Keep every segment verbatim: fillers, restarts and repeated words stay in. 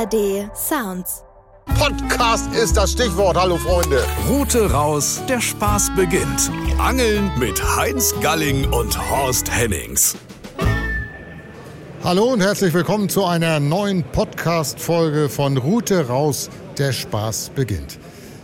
A R D Sounds. Podcast ist das Stichwort. Hallo Freunde. Rute raus, der Spaß beginnt. Angeln mit Heinz Galling und Horst Hennings. Hallo und herzlich willkommen zu einer neuen Podcast-Folge von Rute raus, der Spaß beginnt.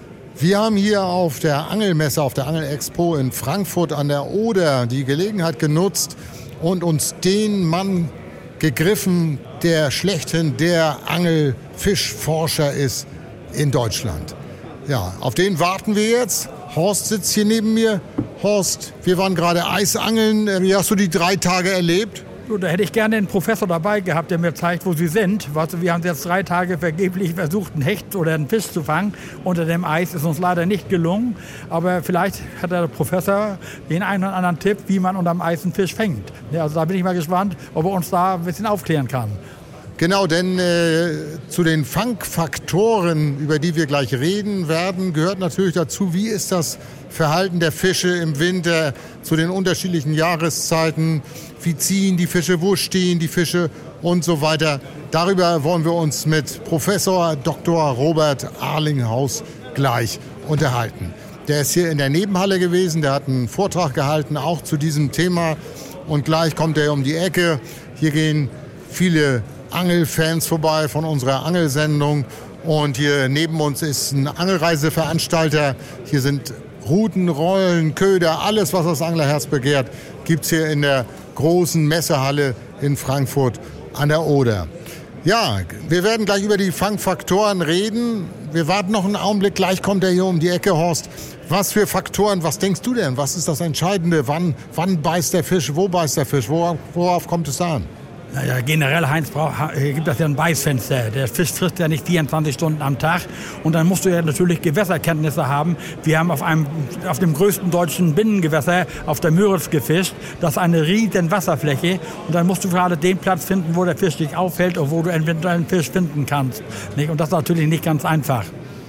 Wir haben hier auf der Angelmesse, auf der Angelexpo in Frankfurt an der Oder die Gelegenheit genutzt und uns den Mann gegriffen, der schlechthin der Angelfischforscher ist in Deutschland. Ja, auf den warten wir jetzt. Horst sitzt hier neben mir. Horst, wir waren gerade Eisangeln. Wie hast du die drei Tage erlebt? Da hätte ich gerne einen Professor dabei gehabt, der mir zeigt, wo sie sind. Wir haben jetzt drei Tage vergeblich versucht, einen Hecht oder einen Fisch zu fangen. Unter dem Eis ist uns leider nicht gelungen. Aber vielleicht hat der Professor den einen oder anderen Tipp, wie man unter dem Eis einen Fisch fängt. Ja, also da bin ich mal gespannt, ob er uns da ein bisschen aufklären kann. Genau, denn äh, zu den Fangfaktoren, über die wir gleich reden werden, gehört natürlich dazu, wie ist das Verhalten der Fische im Winter zu den unterschiedlichen Jahreszeiten, wie ziehen die Fische, wo stehen die Fische und so weiter. Darüber wollen wir uns mit Professor Doktor Robert Arlinghaus gleich unterhalten. Der ist hier in der Nebenhalle gewesen, der hat einen Vortrag gehalten, auch zu diesem Thema. Und gleich kommt er um die Ecke. Hier gehen viele Angelfans vorbei von unserer Angelsendung. Und hier neben uns ist ein Angelreiseveranstalter. Hier sind Ruten, Rollen, Köder, alles, was das Anglerherz begehrt, gibt es hier in der großen Messehalle in Frankfurt an der Oder. Ja, wir werden gleich über die Fangfaktoren reden. Wir warten noch einen Augenblick, gleich kommt er hier um die Ecke, Horst. Was für Faktoren, was denkst du denn? Was ist das Entscheidende? Wann, wann beißt der Fisch? Wo beißt der Fisch? Worauf, worauf kommt es an? Naja, generell, Heinz, brauch, gibt das ja ein Beißfenster. Der Fisch frisst ja nicht vierundzwanzig Stunden am Tag. Und dann musst du ja natürlich Gewässerkenntnisse haben. Wir haben auf, einem, auf dem größten deutschen Binnengewässer, auf der Müritz, gefischt. Das ist eine riesen Wasserfläche. Und dann musst du gerade den Platz finden, wo der Fisch dich aufhält und wo du eventuell einen Fisch finden kannst. Und das ist natürlich nicht ganz einfach.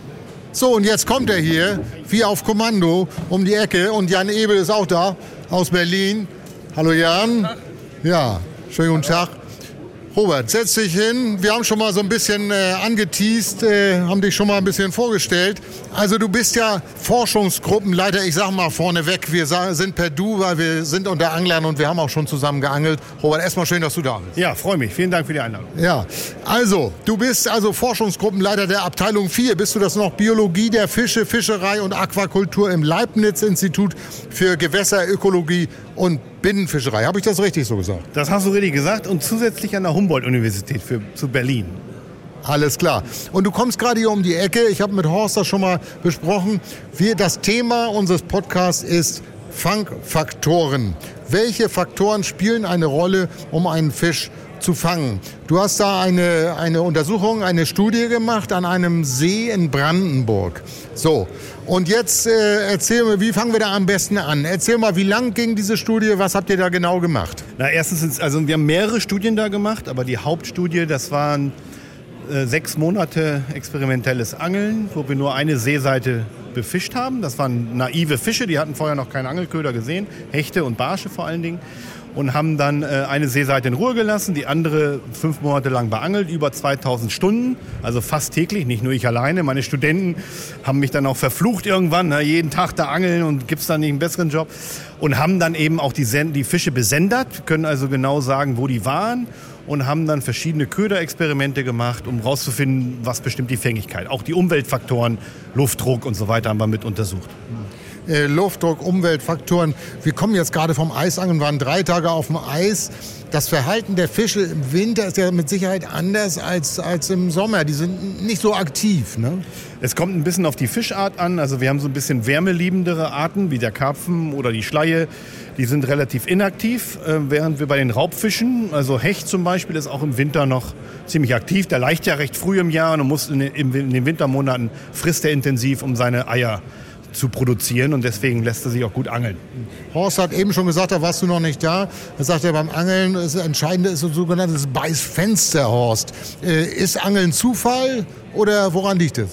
So, und jetzt kommt er hier, wie auf Kommando, um die Ecke. Und Jan Ebel ist auch da, aus Berlin. Hallo Jan. Ja. Schönen guten Tag. Robert, setz dich hin. Wir haben schon mal so ein bisschen äh, angeteast, äh, haben dich schon mal ein bisschen vorgestellt. Also du bist ja Forschungsgruppenleiter, ich sag mal vorneweg, wir sind per Du, weil wir sind unter Anglern und wir haben auch schon zusammen geangelt. Robert, erstmal schön, dass du da bist. Ja, freue mich. Vielen Dank für die Einladung. Ja, also du bist also Forschungsgruppenleiter der Abteilung vier. Bist du das noch? Biologie der Fische, Fischerei und Aquakultur im Leibniz-Institut für Gewässerökologie und Binnenfischerei. Habe ich das richtig so gesagt? Das hast du richtig gesagt und zusätzlich an der Humboldt-Universität für, zu Berlin. Alles klar. Und du kommst gerade hier um die Ecke. Ich habe mit Horst das schon mal besprochen. Wir, das Thema unseres Podcasts ist Fangfaktoren. Welche Faktoren spielen eine Rolle, um einen Fisch zu fangen? Du hast da eine, eine Untersuchung, eine Studie gemacht an einem See in Brandenburg. So, und jetzt äh, erzähl mir, wie fangen wir da am besten an? Erzähl mal, wie lang ging diese Studie? Was habt ihr da genau gemacht? Na, erstens, sind, also wir haben mehrere Studien da gemacht, aber die Hauptstudie, das waren äh, sechs Monate experimentelles Angeln, wo wir nur eine Seeseite befischt haben. Das waren naive Fische, die hatten vorher noch keinen Angelköder gesehen, Hechte und Barsche vor allen Dingen. Und haben dann äh, eine Seeseite in Ruhe gelassen, die andere fünf Monate lang beangelt, über zweitausend Stunden, also fast täglich, nicht nur ich alleine. Meine Studenten haben mich dann auch verflucht irgendwann, na, jeden Tag da angeln und gibt's da nicht einen besseren Job. Und haben dann eben auch die, Sen- die Fische besendet, können also genau sagen, wo die waren. Und haben dann verschiedene Köderexperimente gemacht, um rauszufinden, was bestimmt die Fängigkeit. Auch die Umweltfaktoren, Luftdruck und so weiter haben wir mit untersucht. Äh, Luftdruck, Umweltfaktoren. Wir kommen jetzt gerade vom Eisangeln, waren drei Tage auf dem Eis. Das Verhalten der Fische im Winter ist ja mit Sicherheit anders als, als im Sommer. Die sind nicht so aktiv, ne? Es kommt ein bisschen auf die Fischart an. Also wir haben so ein bisschen wärmeliebendere Arten, wie der Karpfen oder die Schleie. Die sind relativ inaktiv, während wir bei den Raubfischen, also Hecht zum Beispiel, ist auch im Winter noch ziemlich aktiv. Der laicht ja recht früh im Jahr und muss in den Wintermonaten frisst er intensiv, um seine Eier zu produzieren und deswegen lässt er sich auch gut angeln. Horst hat eben schon gesagt, da warst du noch nicht da. Er sagt ja, beim Angeln das Entscheidende ist ein sogenanntes Beißfenster, Horst. Äh, ist Angeln Zufall oder woran liegt es?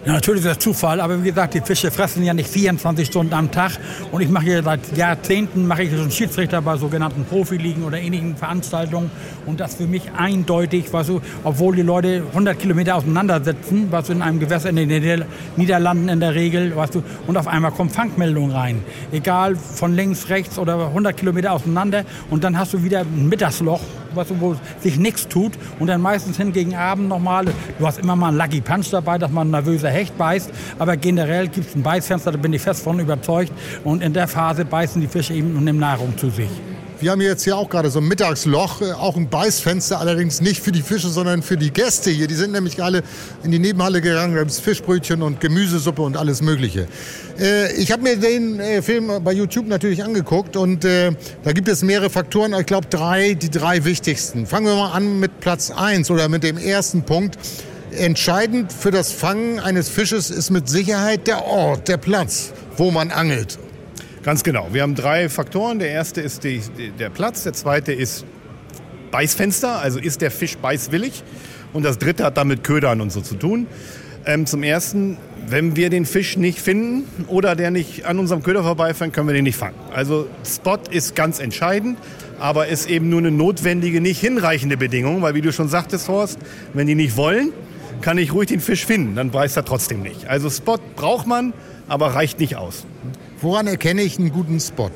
Ja, natürlich ist das Zufall, aber wie gesagt, die Fische fressen ja nicht vierundzwanzig Stunden am Tag. Und ich mache hier seit Jahrzehnten, mache ich schon Schiedsrichter bei sogenannten Profiligen oder ähnlichen Veranstaltungen. Und das für mich eindeutig, weißt du, obwohl die Leute hundert Kilometer auseinander sitzen, was in einem Gewässer in den Niederlanden in der Regel, weißt du, und auf einmal kommt Fangmeldung rein. Egal, von links, rechts oder hundert Kilometer auseinander. Und dann hast du wieder ein Mittagsloch, weißt du, wo sich nichts tut. Und dann meistens hin gegen Abend nochmal. Du hast immer mal einen Lucky Punch dabei, dass man ein nervöser Hecht beißt. Aber generell gibt es ein Beißfenster, da bin ich fest von überzeugt. Und in der Phase beißen die Fische eben und nehmen Nahrung zu sich. Wir haben jetzt hier auch gerade so ein Mittagsloch, auch ein Beißfenster, allerdings nicht für die Fische, sondern für die Gäste hier. Die sind nämlich alle in die Nebenhalle gegangen, da gibt es Fischbrötchen und Gemüsesuppe und alles Mögliche. Äh, ich habe mir den äh, Film bei YouTube natürlich angeguckt und äh, da gibt es mehrere Faktoren, ich glaube drei, die drei wichtigsten. Fangen wir mal an mit Platz eins oder mit dem ersten Punkt. Entscheidend für das Fangen eines Fisches ist mit Sicherheit der Ort, der Platz, wo man angelt. Ganz genau. Wir haben drei Faktoren. Der erste ist die, der Platz, der zweite ist Beißfenster, also ist der Fisch beißwillig. Und das dritte hat damit Ködern und so zu tun. Ähm, zum ersten, wenn wir den Fisch nicht finden oder der nicht an unserem Köder vorbeifällt, können wir den nicht fangen. Also Spot ist ganz entscheidend, aber ist eben nur eine notwendige, nicht hinreichende Bedingung, weil wie du schon sagtest, Horst, wenn die nicht wollen, kann ich ruhig den Fisch finden, dann beißt er trotzdem nicht. Also Spot braucht man, aber reicht nicht aus. Woran erkenne ich einen guten Spot?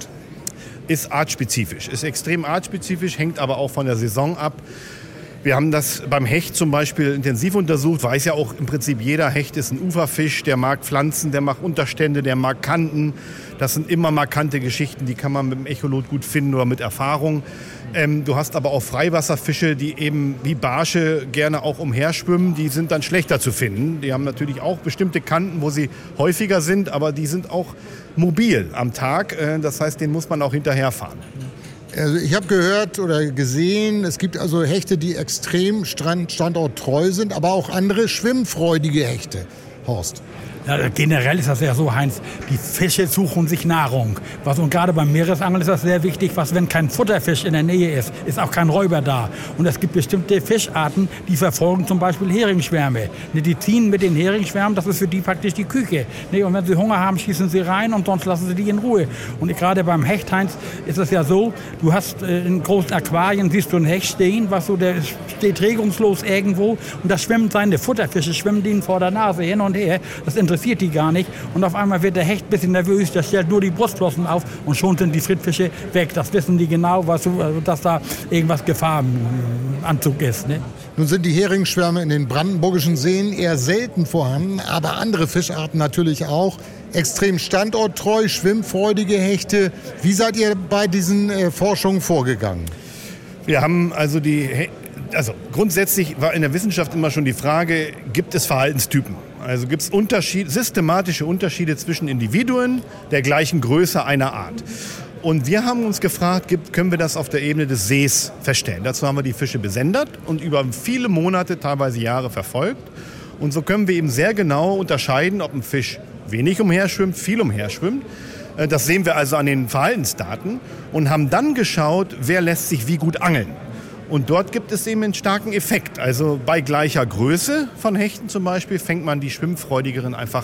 Ist artspezifisch, ist extrem artspezifisch, hängt aber auch von der Saison ab. Wir haben das beim Hecht zum Beispiel intensiv untersucht, weiß ja auch im Prinzip jeder, Hecht ist ein Uferfisch, der mag Pflanzen, der mag Unterstände, der mag Kanten. Das sind immer markante Geschichten, die kann man mit dem Echolot gut finden oder mit Erfahrung. Ähm, du hast aber auch Freiwasserfische, die eben wie Barsche gerne auch umherschwimmen, die sind dann schlechter zu finden. Die haben natürlich auch bestimmte Kanten, wo sie häufiger sind, aber die sind auch mobil am Tag. Äh, das heißt, den muss man auch hinterherfahren. Also ich habe gehört oder gesehen, es gibt also Hechte, die extrem standorttreu sind, aber auch andere schwimmfreudige Hechte. Horst. Ja, generell ist das ja so, Heinz, die Fische suchen sich Nahrung. Was, und gerade beim Meeresangeln ist das sehr wichtig, was, wenn kein Futterfisch in der Nähe ist, ist auch kein Räuber da. Und es gibt bestimmte Fischarten, die verfolgen zum Beispiel Heringsschwärme. Die ziehen mit den Heringsschwärmen, das ist für die praktisch die Küche. Und wenn sie Hunger haben, schießen sie rein und sonst lassen sie die in Ruhe. Und gerade beim Hecht, Heinz, ist es ja so, du hast in großen Aquarien, siehst du einen Hecht stehen, was so, der steht regungslos irgendwo und da schwimmen seine Futterfische, schwimmen denen vor der Nase hin und her. Das interessiert die gar nicht. Und auf einmal wird der Hecht ein bisschen nervös, der stellt nur die Brustflossen auf und schon sind die Frittfische weg. Das wissen die genau, was, dass da irgendwas Gefahrenanzug ist. Ne? Nun sind die Heringsschwärme in den brandenburgischen Seen eher selten vorhanden, aber andere Fischarten natürlich auch. Extrem standorttreu, schwimmfreudige Hechte. Wie seid ihr bei diesen äh, Forschungen vorgegangen? Wir haben also die... He- Also grundsätzlich war in der Wissenschaft immer schon die Frage, gibt es Verhaltenstypen? Also gibt es Unterschied, systematische Unterschiede zwischen Individuen der gleichen Größe einer Art? Und wir haben uns gefragt, gibt, können wir das auf der Ebene des Sees feststellen? Dazu haben wir die Fische besendet und über viele Monate, teilweise Jahre verfolgt. Und so können wir eben sehr genau unterscheiden, ob ein Fisch wenig umherschwimmt, viel umherschwimmt. Das sehen wir also an den Verhaltensdaten und haben dann geschaut, wer lässt sich wie gut angeln. Und dort gibt es eben einen starken Effekt. Also bei gleicher Größe von Hechten zum Beispiel fängt man die Schwimmfreudigeren einfach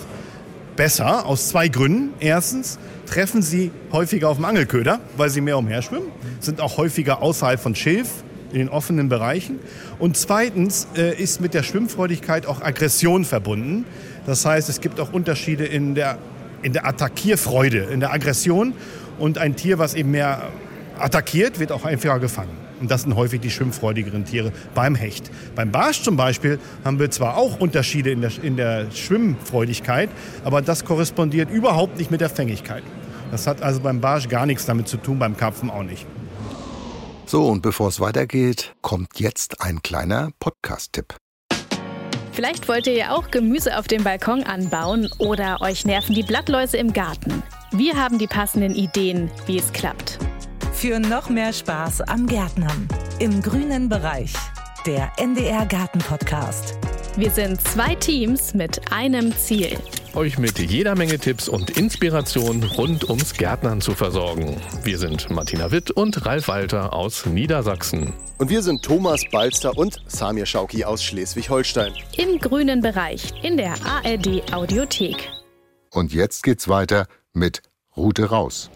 besser aus zwei Gründen. Erstens treffen sie häufiger auf dem Angelköder, weil sie mehr umherschwimmen, sind auch häufiger außerhalb von Schilf in den offenen Bereichen. Und zweitens äh, ist mit der Schwimmfreudigkeit auch Aggression verbunden. Das heißt, es gibt auch Unterschiede in der, in der Attackierfreude, in der Aggression. Und ein Tier, was eben mehr attackiert, wird auch einfacher gefangen. Und das sind häufig die schwimmfreudigeren Tiere beim Hecht. Beim Barsch zum Beispiel haben wir zwar auch Unterschiede in der, in der Schwimmfreudigkeit, aber das korrespondiert überhaupt nicht mit der Fängigkeit. Das hat also beim Barsch gar nichts damit zu tun, beim Karpfen auch nicht. So, und bevor es weitergeht, kommt jetzt ein kleiner Podcast-Tipp. Vielleicht wollt ihr ja auch Gemüse auf dem Balkon anbauen oder euch nerven die Blattläuse im Garten. Wir haben die passenden Ideen, wie es klappt. Für noch mehr Spaß am Gärtnern. Im grünen Bereich. Der N D R Garten Podcast. Wir sind zwei Teams mit einem Ziel. euch mit jeder Menge Tipps und Inspiration rund ums Gärtnern zu versorgen. Wir sind Martina Witt und Ralf Walter aus Niedersachsen. Und wir sind Thomas Balster und Samir Schauki aus Schleswig-Holstein. Im grünen Bereich in der A R D Audiothek. Und jetzt geht's weiter mit Route raus.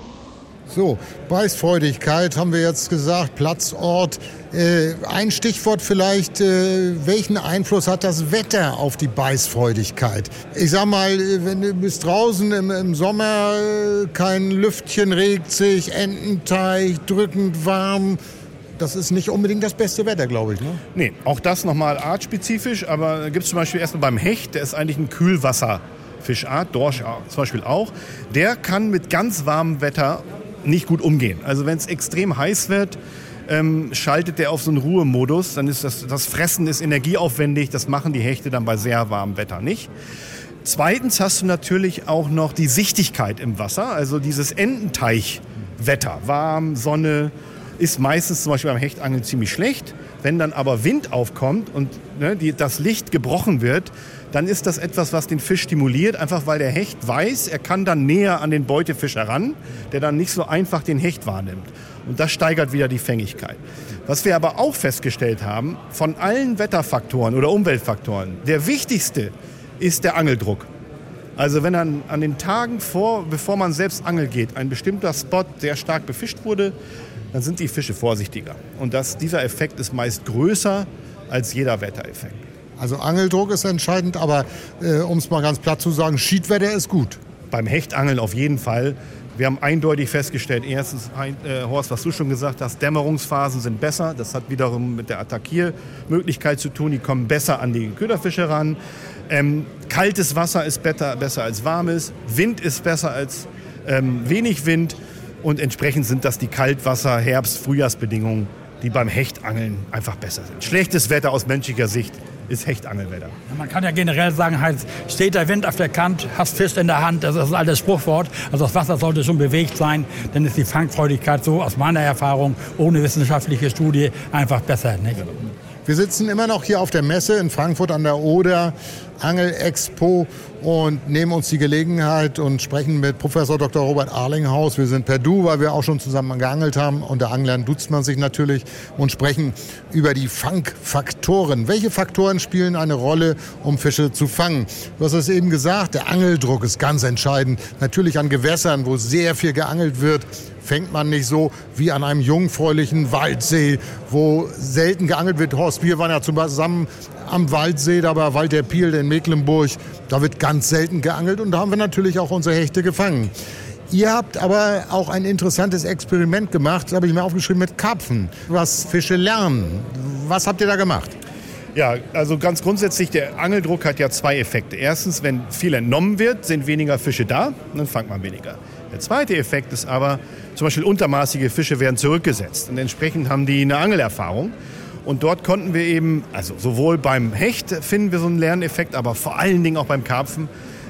So, Beißfreudigkeit haben wir jetzt gesagt, Platzort. Äh, ein Stichwort vielleicht, äh, welchen Einfluss hat das Wetter auf die Beißfreudigkeit? Ich sag mal, wenn du bist draußen im, im Sommer, äh, kein Lüftchen regt sich, Ententeich, drückend warm. Das ist nicht unbedingt das beste Wetter, glaube ich. Ne? Nee, auch das nochmal artspezifisch, aber gibt es zum Beispiel erstmal beim Hecht, der ist eigentlich ein Kühlwasserfischart, Dorsch zum Beispiel auch. Der kann mit ganz warmem Wetter nicht gut umgehen. Also wenn es extrem heiß wird, ähm, schaltet der auf so einen Ruhemodus. Dann ist das, das Fressen ist energieaufwendig. Das machen die Hechte dann bei sehr warmem Wetter nicht. Zweitens hast du natürlich auch noch die Sichtigkeit im Wasser. Also dieses Ententeichwetter, warm, Sonne, ist meistens zum Beispiel beim Hechtangeln ziemlich schlecht. Wenn dann aber Wind aufkommt und ne, die, das Licht gebrochen wird, dann ist das etwas, was den Fisch stimuliert, einfach weil der Hecht weiß, er kann dann näher an den Beutefisch heran, der dann nicht so einfach den Hecht wahrnimmt. Und das steigert wieder die Fängigkeit. Was wir aber auch festgestellt haben, von allen Wetterfaktoren oder Umweltfaktoren, der wichtigste ist der Angeldruck. Also wenn dann an den Tagen vor, bevor man selbst angeln geht, ein bestimmter Spot sehr stark befischt wurde, dann sind die Fische vorsichtiger. Und das, dieser Effekt ist meist größer als jeder Wettereffekt. Also Angeldruck ist entscheidend, aber äh, um es mal ganz platt zu sagen, Schiedwetter ist gut. Beim Hechtangeln auf jeden Fall. Wir haben eindeutig festgestellt, erstens, äh, Horst, was du schon gesagt hast, Dämmerungsphasen sind besser. Das hat wiederum mit der Attackiermöglichkeit zu tun. Die kommen besser an die Köderfische ran. Ähm, kaltes Wasser ist besser, besser als warmes. Wind ist besser als ähm, wenig Wind. Und entsprechend sind das die Kaltwasser-, Herbst-, Frühjahrsbedingungen, die beim Hechtangeln einfach besser sind. Schlechtes Wetter aus menschlicher Sicht ist Hechtangelwetter. Man kann ja generell sagen, halt, steht der Wind auf der Kant, hast Fisch in der Hand, das ist ein altes Sprichwort. Also das Wasser sollte schon bewegt sein, dann ist die Fangfreudigkeit so aus meiner Erfahrung, ohne wissenschaftliche Studie, einfach besser. Nicht? Wir sitzen immer noch hier auf der Messe in Frankfurt an der Oder, Angelexpo, und nehmen uns die Gelegenheit und sprechen mit Professor Doktor Robert Arlinghaus. Wir sind per Du, weil wir auch schon zusammen geangelt haben. Unter Anglern duzt man sich natürlich, und sprechen über die Fangfaktoren. Welche Faktoren spielen eine Rolle, um Fische zu fangen? Du hast es eben gesagt, der Angeldruck ist ganz entscheidend. Natürlich an Gewässern, wo sehr viel geangelt wird, fängt man nicht so wie an einem jungfräulichen Waldsee, wo selten geangelt wird. Horst, wir waren ja zusammen am Waldsee, da bei Wald der Piel in Mecklenburg. Da wird ganz selten geangelt, und da haben wir natürlich auch unsere Hechte gefangen. Ihr habt aber auch ein interessantes Experiment gemacht, das habe ich mir aufgeschrieben, mit Karpfen, was Fische lernen. Was habt ihr da gemacht? Ja, also ganz grundsätzlich, der Angeldruck hat ja zwei Effekte. Erstens, wenn viel entnommen wird, sind weniger Fische da, und dann fangt man weniger. Der zweite Effekt ist aber, zum Beispiel untermaßige Fische werden zurückgesetzt, und entsprechend haben die eine Angelerfahrung. Und dort konnten wir eben, also sowohl beim Hecht finden wir so einen Lerneffekt, aber vor allen Dingen auch beim Karpfen,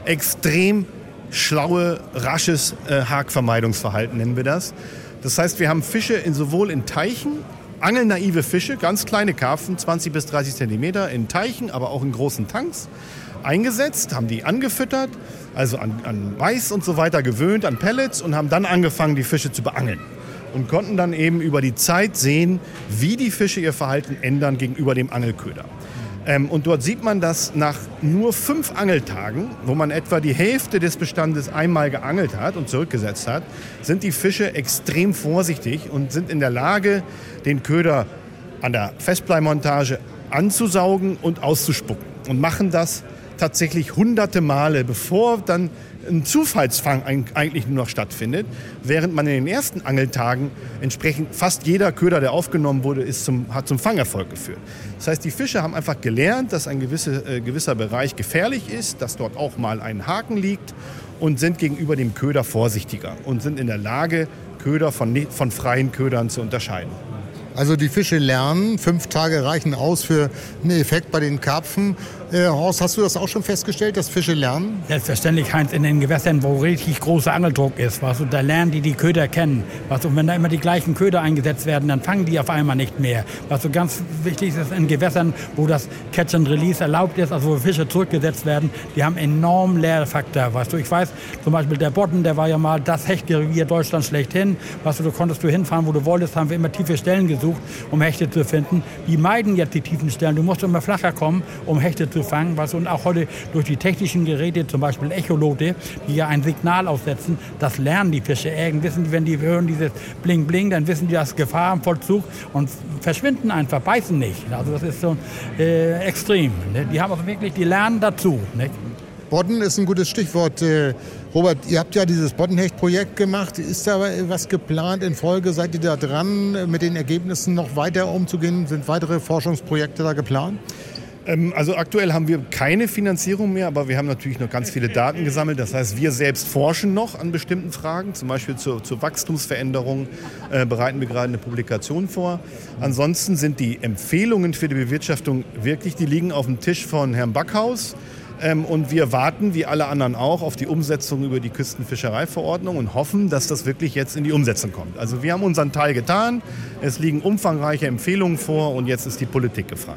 extrem schlaue, rasches äh, Hakvermeidungsverhalten nennen wir das. Das heißt, wir haben Fische in, sowohl in Teichen, angelnaive Fische, ganz kleine Karpfen, zwanzig bis dreißig Zentimeter, in Teichen, aber auch in großen Tanks, eingesetzt, haben die angefüttert, also an, an Mais und so weiter gewöhnt, an Pellets, und haben dann angefangen, die Fische zu beangeln. Und konnten dann eben über die Zeit sehen, wie die Fische ihr Verhalten ändern gegenüber dem Angelköder. Ähm, und dort sieht man, dass nach nur fünf Angeltagen, wo man etwa die Hälfte des Bestandes einmal geangelt hat und zurückgesetzt hat, sind die Fische extrem vorsichtig und sind in der Lage, den Köder an der Festbleimontage anzusaugen und auszuspucken. Und machen das tatsächlich hunderte Male, bevor dann ein Zufallsfang eigentlich nur noch stattfindet, während man in den ersten Angeltagen entsprechend fast jeder Köder, der aufgenommen wurde, ist zum, hat zum Fangerfolg geführt. Das heißt, die Fische haben einfach gelernt, dass ein gewisse, äh, gewisser Bereich gefährlich ist, dass dort auch mal ein Haken liegt, und sind gegenüber dem Köder vorsichtiger und sind in der Lage, Köder von, von freien Ködern zu unterscheiden. Also die Fische lernen, fünf Tage reichen aus für einen Effekt bei den Karpfen. Äh, Horst, hast du das auch schon festgestellt, dass Fische lernen? Selbstverständlich, Heinz, in den Gewässern, wo richtig großer Angeldruck ist, weißt du, da lernen die die Köder kennen. Weißt du, und wenn da immer die gleichen Köder eingesetzt werden, dann fangen die auf einmal nicht mehr. Weißt du, ganz wichtig ist in Gewässern, wo das Catch and Release erlaubt ist, also wo Fische zurückgesetzt werden, die haben enormen Lehrfaktor. Weißt du, ich weiß, zum Beispiel der Bodden, der war ja mal das Hechtrevier Deutschlands schlechthin. Weißt du, du konntest du hinfahren, wo du wolltest, haben wir immer tiefe Stellen gesucht, um Hechte zu finden. Die meiden jetzt die tiefen Stellen. Du musst immer flacher kommen, um Hechte zu fangen. Was und auch heute durch die technischen Geräte, zum Beispiel Echolote, die ja ein Signal aussetzen, das lernen die Fische. Irgend wissen die, wenn die hören dieses Bling Bling, dann wissen die, das Gefahr im Vollzug und verschwinden einfach, beißen nicht. Also das ist so äh, extrem. Ne? Die haben also wirklich, die lernen dazu. Ne? Bodden ist ein gutes Stichwort. Äh, Robert, ihr habt ja dieses Boddenhecht-Projekt gemacht. Ist da was geplant in Folge? Seid ihr da dran, mit den Ergebnissen noch weiter umzugehen? Sind weitere Forschungsprojekte da geplant? Also aktuell haben wir keine Finanzierung mehr, aber wir haben natürlich noch ganz viele Daten gesammelt. Das heißt, wir selbst forschen noch an bestimmten Fragen. Zum Beispiel zur, zur Wachstumsveränderung äh, bereiten wir gerade eine Publikation vor. Ansonsten sind die Empfehlungen für die Bewirtschaftung wirklich, die liegen auf dem Tisch von Herrn Backhaus. Ähm, und wir warten, wie alle anderen auch, auf die Umsetzung über die Küstenfischereiverordnung und hoffen, dass das wirklich jetzt in die Umsetzung kommt. Also wir haben unseren Teil getan. Es liegen umfangreiche Empfehlungen vor und jetzt ist die Politik gefragt.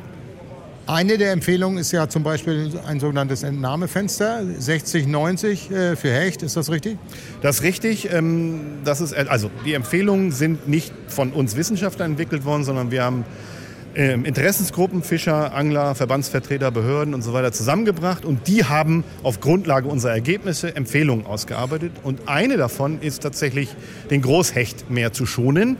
Eine der Empfehlungen ist ja zum Beispiel ein sogenanntes Entnahmefenster, sechzig neunzig äh, für Hecht, ist das richtig? Das ist richtig. Ähm, das ist, also die Empfehlungen sind nicht von uns Wissenschaftlern entwickelt worden, sondern wir haben ähm, Interessensgruppen, Fischer, Angler, Verbandsvertreter, Behörden und so weiter zusammengebracht und die haben auf Grundlage unserer Ergebnisse Empfehlungen ausgearbeitet und eine davon ist tatsächlich, den Großhecht mehr zu schonen.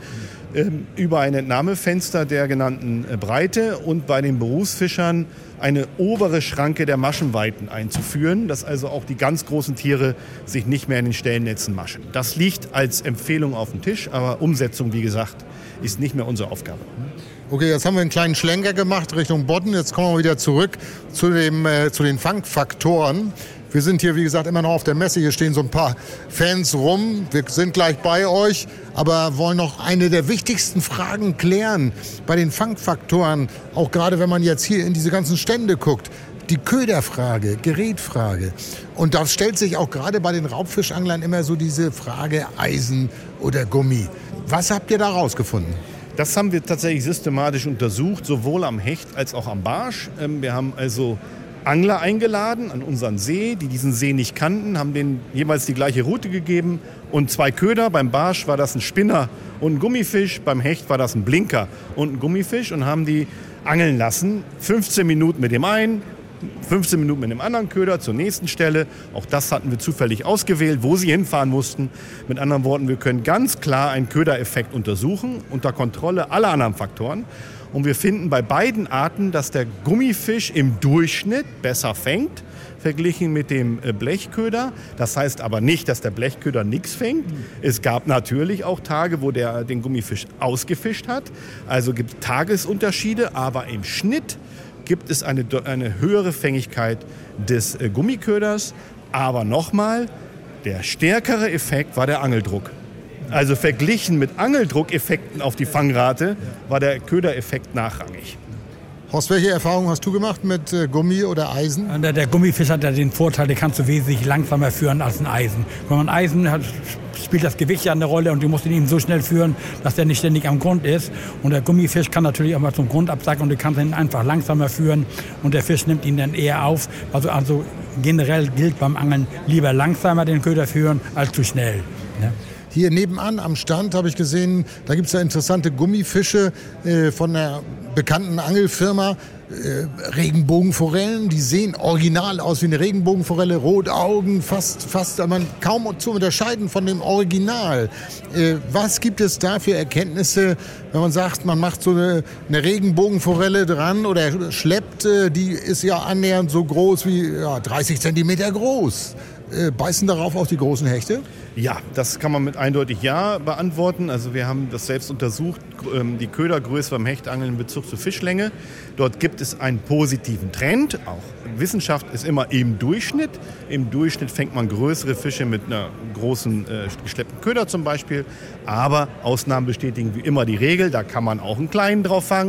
Über ein Entnahmefenster der genannten Breite und bei den Berufsfischern eine obere Schranke der Maschenweiten einzuführen, dass also auch die ganz großen Tiere sich nicht mehr in den Stellnetzen maschen. Das liegt als Empfehlung auf dem Tisch, aber Umsetzung, wie gesagt, ist nicht mehr unsere Aufgabe. Okay, jetzt haben wir einen kleinen Schlenker gemacht Richtung Bodden. Jetzt kommen wir wieder zurück zu, dem, äh, zu den Fangfaktoren. Wir sind hier, wie gesagt, immer noch auf der Messe. Hier stehen so ein paar Fans rum. Wir sind gleich bei euch, aber wollen noch eine der wichtigsten Fragen klären. Bei den Fangfaktoren, auch gerade wenn man jetzt hier in diese ganzen Stände guckt, die Köderfrage, Gerätfrage. Und da stellt sich auch gerade bei den Raubfischanglern immer so diese Frage Eisen oder Gummi. Was habt ihr da rausgefunden? Das haben wir tatsächlich systematisch untersucht, sowohl am Hecht als auch am Barsch. Wir haben also Angler eingeladen an unseren See, die diesen See nicht kannten, haben denen jeweils die gleiche Route gegeben und zwei Köder. Beim Barsch war das ein Spinner und ein Gummifisch, beim Hecht war das ein Blinker und ein Gummifisch und haben die angeln lassen. fünfzehn Minuten mit dem einen, fünfzehn Minuten mit dem anderen Köder zur nächsten Stelle. Auch das hatten wir zufällig ausgewählt, wo sie hinfahren mussten. Mit anderen Worten, wir können ganz klar einen Ködereffekt untersuchen, unter Kontrolle aller anderen Faktoren. Und wir finden bei beiden Arten, dass der Gummifisch im Durchschnitt besser fängt, verglichen mit dem Blechköder. Das heißt aber nicht, dass der Blechköder nichts fängt. Es gab natürlich auch Tage, wo der den Gummifisch ausgefischt hat. Also gibt es Tagesunterschiede, aber im Schnitt gibt es eine, eine höhere Fängigkeit des Gummiköders. Aber nochmal, der stärkere Effekt war der Angeldruck. Also verglichen mit Angeldruckeffekten auf die Fangrate war der Ködereffekt nachrangig. Horst, welche Erfahrungen hast du gemacht mit äh, Gummi oder Eisen? Der, der Gummifisch hat ja den Vorteil, den kannst du wesentlich langsamer führen als ein Eisen. Wenn man Eisen hat, spielt das Gewicht ja eine Rolle und du musst ihn eben so schnell führen, dass der nicht ständig am Grund ist. Und der Gummifisch kann natürlich auch mal zum Grund absacken und du kannst ihn einfach langsamer führen und der Fisch nimmt ihn dann eher auf. Also, also generell gilt beim Angeln lieber langsamer den Köder führen als zu schnell. Ja. Hier nebenan am Stand habe ich gesehen, da gibt es ja interessante Gummifische äh, von einer bekannten Angelfirma. Äh, Regenbogenforellen, die sehen original aus wie eine Regenbogenforelle, Rotaugen, fast, fast man kaum zu unterscheiden von dem Original. Äh, was gibt es da für Erkenntnisse, wenn man sagt, man macht so eine, eine Regenbogenforelle dran oder schleppt, äh, die ist ja annähernd so groß wie ja, dreißig Zentimeter groß. Äh, beißen darauf auch die großen Hechte? Ja, das kann man mit eindeutig Ja beantworten. Also wir haben das selbst untersucht, die Ködergröße beim Hechtangeln in Bezug zur Fischlänge. Dort gibt es einen positiven Trend. Auch Wissenschaft ist immer im Durchschnitt. Im Durchschnitt fängt man größere Fische mit einer großen äh, geschleppten Köder zum Beispiel. Aber Ausnahmen bestätigen wie immer die Regel. Da kann man auch einen kleinen drauf fangen.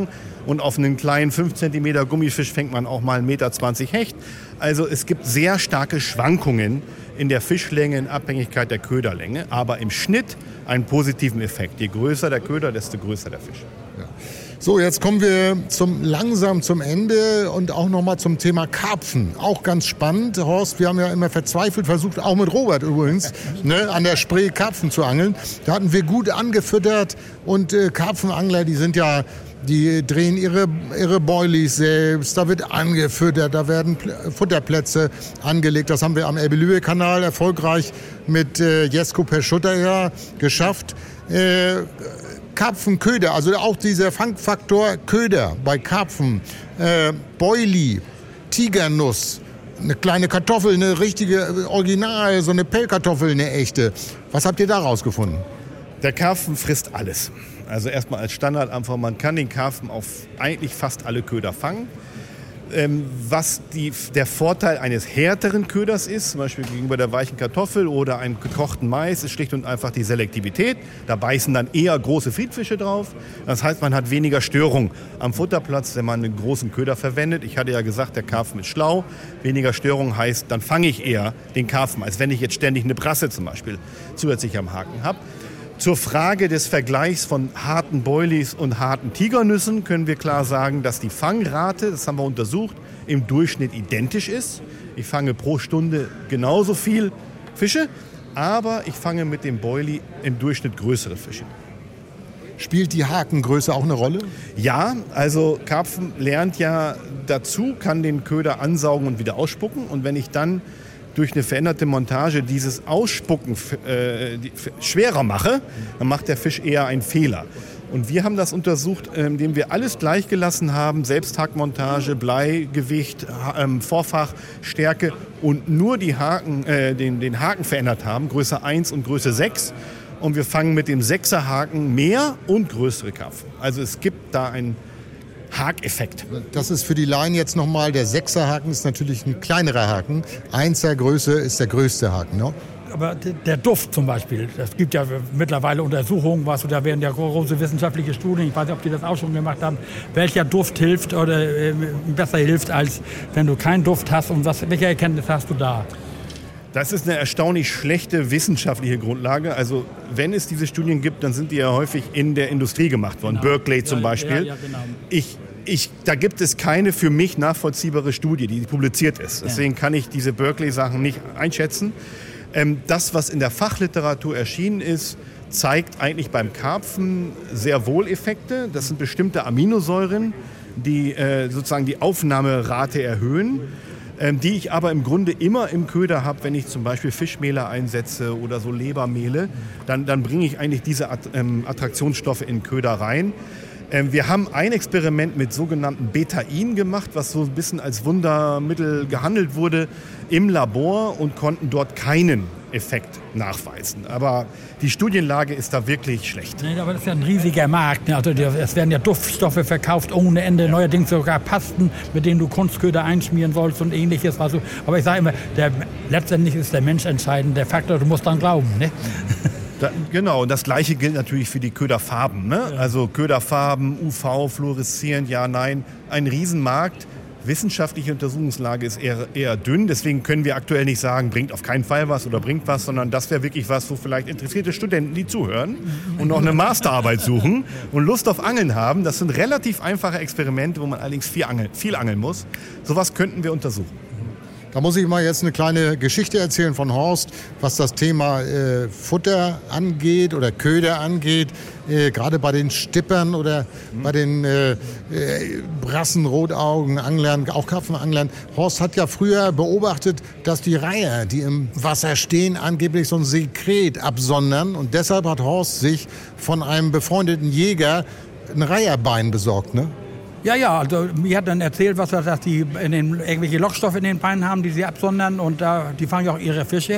Und auf einen kleinen fünf Zentimeter Gummifisch fängt man auch mal eins Komma zwanzig Meter Hecht. Also es gibt sehr starke Schwankungen in der Fischlänge in Abhängigkeit der Köderlänge, aber im Schnitt einen positiven Effekt. Je größer der Köder, desto größer der Fisch. Ja. So, jetzt kommen wir zum, langsam zum Ende und auch nochmal zum Thema Karpfen. Auch ganz spannend, Horst. Wir haben ja immer verzweifelt versucht, auch mit Robert übrigens, ne, an der Spree Karpfen zu angeln. Da hatten wir gut angefüttert und äh, Karpfenangler, die sind ja, die drehen ihre, ihre Boilies selbst, da wird angefüttert, da werden Pl- Futterplätze angelegt. Das haben wir am Elbe-Lübeck-Kanal erfolgreich mit äh, Jesko Peschutter ja geschafft. Äh, Karpfenköder, also auch dieser Fangfaktor Köder bei Karpfen, äh, Boilie, Tigernuss, eine kleine Kartoffel, eine richtige Original, so eine Pellkartoffel, eine echte. Was habt ihr da rausgefunden? Der Karpfen frisst alles. Also erstmal als Standard einfach, man kann den Karpfen auf eigentlich fast alle Köder fangen. Ähm, was die, der Vorteil eines härteren Köders ist, zum Beispiel gegenüber der weichen Kartoffel oder einem gekochten Mais, ist schlicht und einfach die Selektivität. Da beißen dann eher große Friedfische drauf. Das heißt, man hat weniger Störung am Futterplatz, wenn man einen großen Köder verwendet. Ich hatte ja gesagt, der Karpfen ist schlau. Weniger Störung heißt, dann fange ich eher den Karpfen, als wenn ich jetzt ständig eine Brasse zum Beispiel zusätzlich am Haken habe. Zur Frage des Vergleichs von harten Boilies und harten Tigernüssen können wir klar sagen, dass die Fangrate, das haben wir untersucht, im Durchschnitt identisch ist. Ich fange pro Stunde genauso viel Fische, aber ich fange mit dem Boilie im Durchschnitt größere Fische. Spielt die Hakengröße auch eine Rolle? Ja, also Karpfen lernt ja dazu, kann den Köder ansaugen und wieder ausspucken. Und wenn ich dann durch eine veränderte Montage dieses Ausspucken äh, die, schwerer mache, dann macht der Fisch eher einen Fehler. Und wir haben das untersucht, indem wir alles gleich gelassen haben, Selbsthackmontage, Bleigewicht, ähm, Vorfach, Stärke und nur die Haken, äh, den, den Haken verändert haben, Größe eins und Größe sechs. Und wir fangen mit dem Sechser-Haken mehr und größere Karpfen. Also es gibt da einen Hakeffekt. Das ist für die Laien jetzt nochmal, der Sechser-Haken ist natürlich ein kleinerer Haken. Einser Größe ist der größte Haken, ne? Aber der Duft zum Beispiel, es gibt ja mittlerweile Untersuchungen, was, da werden ja große wissenschaftliche Studien, ich weiß nicht, ob die das auch schon gemacht haben, welcher Duft hilft oder äh, besser hilft, als wenn du keinen Duft hast. Und was, welche Erkenntnis hast du da? Das ist eine erstaunlich schlechte wissenschaftliche Grundlage. Also wenn es diese Studien gibt, dann sind die ja häufig in der Industrie gemacht worden. Genau. Berkeley zum ja, Beispiel. Ja, ja, genau. Ich, ich, da gibt es keine für mich nachvollziehbare Studie, die publiziert ist. Deswegen kann ich diese Berkeley-Sachen nicht einschätzen. Ähm, das, was in der Fachliteratur erschienen ist, zeigt eigentlich beim Karpfen sehr wohl Effekte. Das sind bestimmte Aminosäuren, die äh, sozusagen die Aufnahmerate erhöhen. Ähm, die ich aber im Grunde immer im Köder habe, wenn ich zum Beispiel Fischmehle einsetze oder so Lebermehle, dann, dann bringe ich eigentlich diese At- ähm, Attraktionsstoffe in den Köder rein. Ähm, wir haben ein Experiment mit sogenannten Betain gemacht, was so ein bisschen als Wundermittel gehandelt wurde im Labor und konnten dort keinen Effekt nachweisen. Aber die Studienlage ist da wirklich schlecht. Nee, aber das ist ja ein riesiger Markt. Also es werden ja Duftstoffe verkauft ohne Ende, neuerdings sogar Pasten, mit denen du Kunstköder einschmieren sollst und ähnliches. Also, aber ich sage immer, der, letztendlich ist der Mensch entscheidend, der Faktor, du musst dran glauben. Ne? Da, genau, und das Gleiche gilt natürlich für die Köderfarben. Ne? Ja. Also Köderfarben, U V, fluoreszierend, ja, nein, ein Riesenmarkt. Wissenschaftliche Untersuchungslage ist eher, eher dünn, deswegen können wir aktuell nicht sagen, bringt auf keinen Fall was oder bringt was, sondern das wäre wirklich was, wo vielleicht interessierte Studenten, die zuhören und noch eine Masterarbeit suchen und Lust auf Angeln haben. Das sind relativ einfache Experimente, wo man allerdings viel angeln, viel angeln muss. Sowas könnten wir untersuchen. Da muss ich mal jetzt eine kleine Geschichte erzählen von Horst, was das Thema äh, Futter angeht oder Köder angeht. Äh, gerade bei den Stippern oder mhm. bei den äh, äh, Brassen, Rotaugen, Anglern, auch Karpfenanglern. Horst hat ja früher beobachtet, dass die Reiher, die im Wasser stehen, angeblich so ein Sekret absondern. Und deshalb hat Horst sich von einem befreundeten Jäger ein Reiherbein besorgt, ne? Ja, ja, also mir hat dann erzählt, was dass die in den, irgendwelche Lockstoffe in den Beinen haben, die sie absondern und da, die fangen ja auch ihre Fische.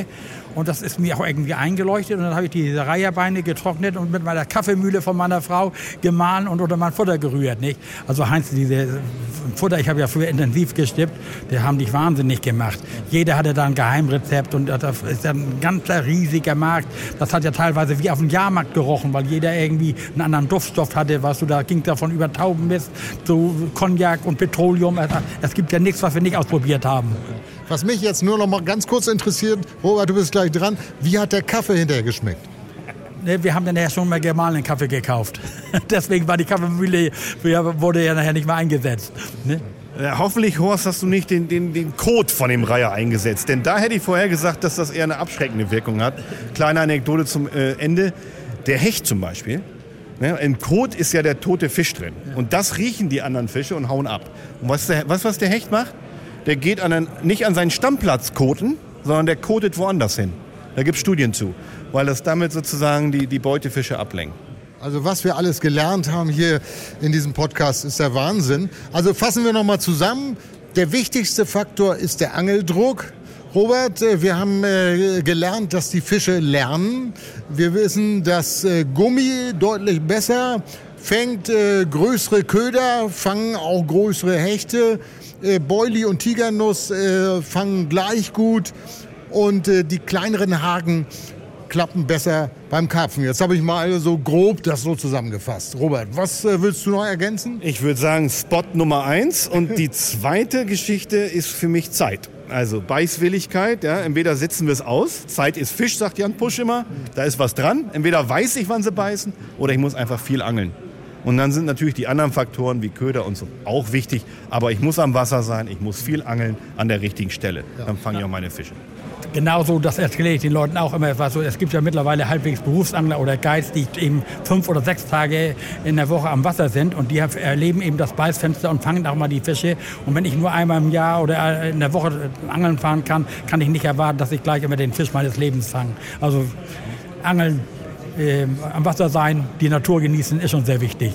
Und das ist mir auch irgendwie eingeleuchtet. Und dann habe ich diese Reiherbeine getrocknet und mit meiner Kaffeemühle von meiner Frau gemahlen und unter mein Futter gerührt. Nicht? Also Heinz, diese Futter, ich habe ja früher intensiv gestippt, die haben dich wahnsinnig gemacht. Jeder hatte da ein Geheimrezept und das ist ja ein ganzer riesiger Markt. Das hat ja teilweise wie auf dem Jahrmarkt gerochen, weil jeder irgendwie einen anderen Duftstoff hatte. Weißt du, da ging davon über Taubenmist zu Cognac und Petroleum. Es gibt ja nichts, was wir nicht ausprobiert haben. Was mich jetzt nur noch mal ganz kurz interessiert, Robert, du bist gleich dran, wie hat der Kaffee hinterher geschmeckt? Ne, wir haben dann ja schon mal gemahlenen Kaffee gekauft. Deswegen war die Kaffeemühle, wurde ja nachher nicht mehr eingesetzt. Ne? Ja, hoffentlich, Horst, hast du nicht den, den, den Kot von dem Reiher eingesetzt. Denn da hätte ich vorher gesagt, dass das eher eine abschreckende Wirkung hat. Kleine Anekdote zum äh, Ende. Der Hecht zum Beispiel. Ne, im Kot ist ja der tote Fisch drin. Und das riechen die anderen Fische und hauen ab. Und was der, was, was der Hecht macht? Der geht an einen, nicht an seinen Stammplatz koten, sondern der kotet woanders hin. Da gibt es Studien zu, weil das damit sozusagen die, die Beutefische ablenkt. Also was wir alles gelernt haben hier in diesem Podcast, ist der Wahnsinn. Also fassen wir nochmal zusammen. Der wichtigste Faktor ist der Angeldruck. Robert, wir haben äh, gelernt, dass die Fische lernen. Wir wissen, dass äh, Gummi deutlich besser fängt, äh, größere Köder, fangen auch größere Hechte. Äh, Boilie und Tigernuss äh, fangen gleich gut und äh, die kleineren Haken klappen besser beim Karpfen. Jetzt habe ich mal so grob das so zusammengefasst. Robert, was äh, willst du noch ergänzen? Ich würde sagen Spot Nummer eins und die zweite Geschichte ist für mich Zeit. Also Beißwilligkeit, ja, entweder sitzen wir es aus, Zeit ist Fisch, sagt Jan Pusch immer, da ist was dran. Entweder weiß ich, wann sie beißen, oder ich muss einfach viel angeln. Und dann sind natürlich die anderen Faktoren wie Köder und so auch wichtig. Aber ich muss am Wasser sein, ich muss viel angeln an der richtigen Stelle. Dann fange ich auch meine Fische. Genauso, das erkläre ich den Leuten auch immer. Also es gibt ja mittlerweile halbwegs Berufsangler oder Guides, die eben fünf oder sechs Tage in der Woche am Wasser sind. Und die erleben eben das Beißfenster und fangen auch mal die Fische. Und wenn ich nur einmal im Jahr oder in der Woche angeln fahren kann, kann ich nicht erwarten, dass ich gleich immer den Fisch meines Lebens fange. Also Angeln, äh, am Wasser sein, die Natur genießen, ist schon sehr wichtig.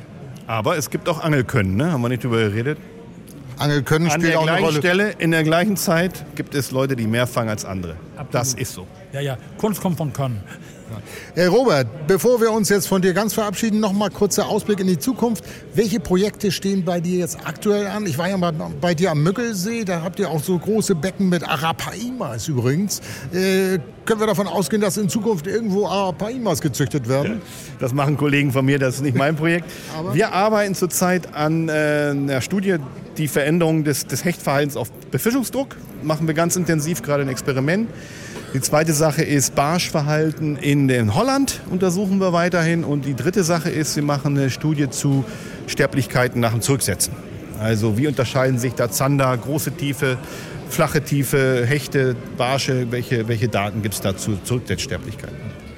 Aber es gibt auch Angelkönnen, ne? Haben wir nicht drüber geredet? Angelkönnen spielt auch eine Rolle. An der gleichen Stelle, in der gleichen Zeit gibt es Leute, die mehr fangen als andere. Absolut. Das ist so. Ja, ja, Kunst kommt von Können. Äh, Robert, bevor wir uns jetzt von dir ganz verabschieden, noch mal kurzer Ausblick in die Zukunft. Welche Projekte stehen bei dir jetzt aktuell an? Ich war ja mal bei dir am Müggelsee, da habt ihr auch so große Becken mit Arapaimas übrigens. Äh, können wir davon ausgehen, dass in Zukunft irgendwo Arapaimas gezüchtet werden? Ja, das machen Kollegen von mir, das ist nicht mein Projekt. Aber wir arbeiten zurzeit an äh, einer Studie, die Veränderung des, des Hechtverhaltens auf Befischungsdruck. Machen wir ganz intensiv, gerade ein Experiment. Die zweite Sache ist Barschverhalten in den Holland, untersuchen wir weiterhin. Und die dritte Sache ist, wir machen eine Studie zu Sterblichkeiten nach dem Zurücksetzen. Also wie unterscheiden sich da Zander, große Tiefe, flache Tiefe, Hechte, Barsche, welche, welche Daten gibt es dazu Zurücksetzsterblichkeiten?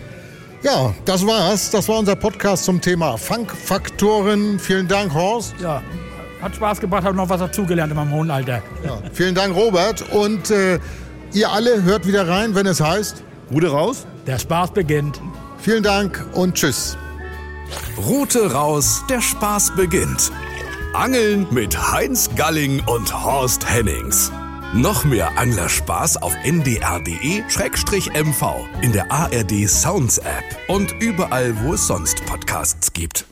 Ja, das war's. Das war unser Podcast zum Thema Fangfaktoren. Vielen Dank, Horst. Ja, hat Spaß gebracht, habe noch was dazugelernt in meinem hohen Alter. Ja, vielen Dank, Robert. Und äh, ihr alle hört wieder rein, wenn es heißt... Rute raus. Der Spaß beginnt. Vielen Dank und tschüss. Rute raus, der Spaß beginnt. Angeln mit Heinz Galling und Horst Hennings. Noch mehr Anglerspaß auf n d r punkt d e slash m v, in der A R D Sounds App und überall, wo es sonst Podcasts gibt.